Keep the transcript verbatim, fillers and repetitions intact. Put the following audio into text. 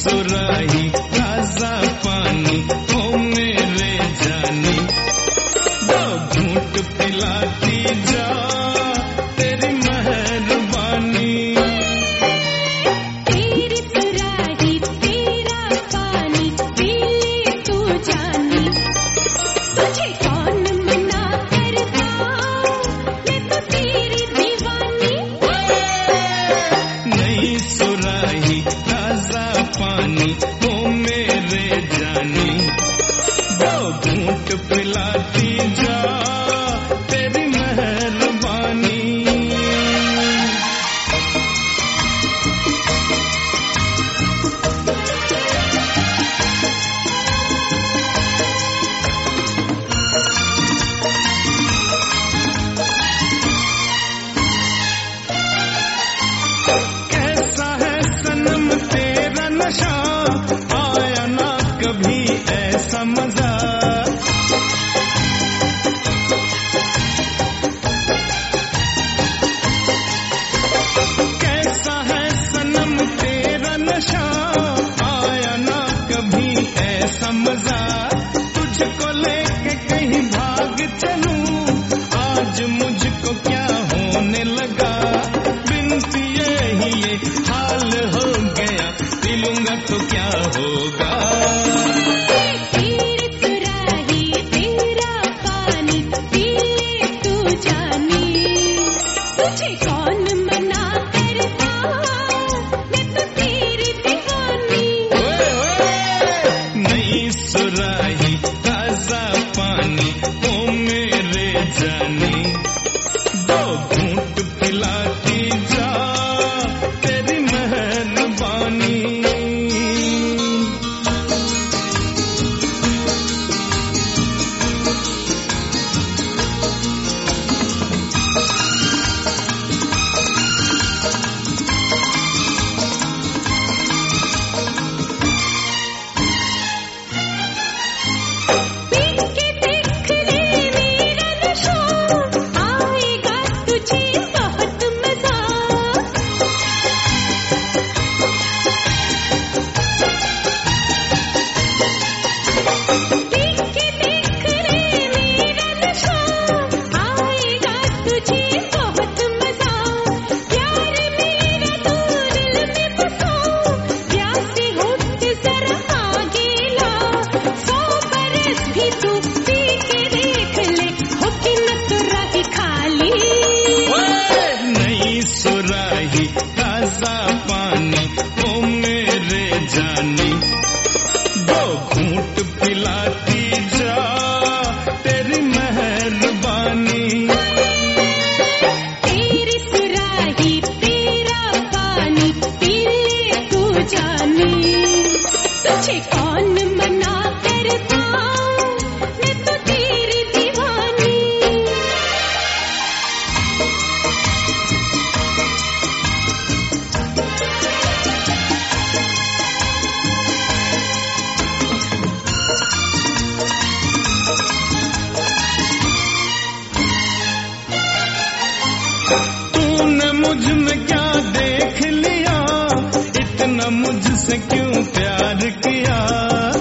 सुराही ताजा पानी ओ मेरे जानी, दो घूंट पिलाती जा तेरी मेहरबानी। तेरी सुराही तेरा पानी पी ले तू जानी, तुझे कौन मना करता, मैं तो तेरी दीवानी। नई सुराही ताजा पानी ओ मेरे जानी, दो घूंट पिलाती जा तेरी मेहरबानी। कैसा है सनम तेरा नशा, आया ना कभी ऐसा मजा। कैसा है सनम तेरा नशा, आया ना कभी ऐसा मजा। तुझको लेके कहीं भाग चलूं, आज मुझको क्या होने लगा। बिन पिए ही ये हाल हो गया, पी लूंगा तो क्या होगा। तेरी सुराही तेरा पानी पी ले तू जानी, तुझे कौन मना करता, मैं तो तेरी दीवानी। ओए ओए, नई सुराही ताजा पानी ओ मेरे जानी, दो घूंट पिलाती जा तेरी मेहरबानी। पी के देख ले मेरा नशा, आएगा तुझे बहुत मजा। पी के देख ले मेरा नशा, आएगा तुझे बहुत मजा। प्यार मेरा तू दिल में बसा, प्यासी होके जरा आगे ला। सौ बरस भी तू पी के देख ले, होके न सुराही खाली। ओए, नई सुराही ताजा पानी ओ मेरे जानी, दो घूंट पिलाती जा तेरी मेहरबानी। तेरी सुराही तेरा पानी पी ले तू जानी, तुझे कौन मना करता, मैं तो तेरी दीवानी। तूने मुझ में क्या देख लिया, इतना मुझसे क्यों प्यार किया।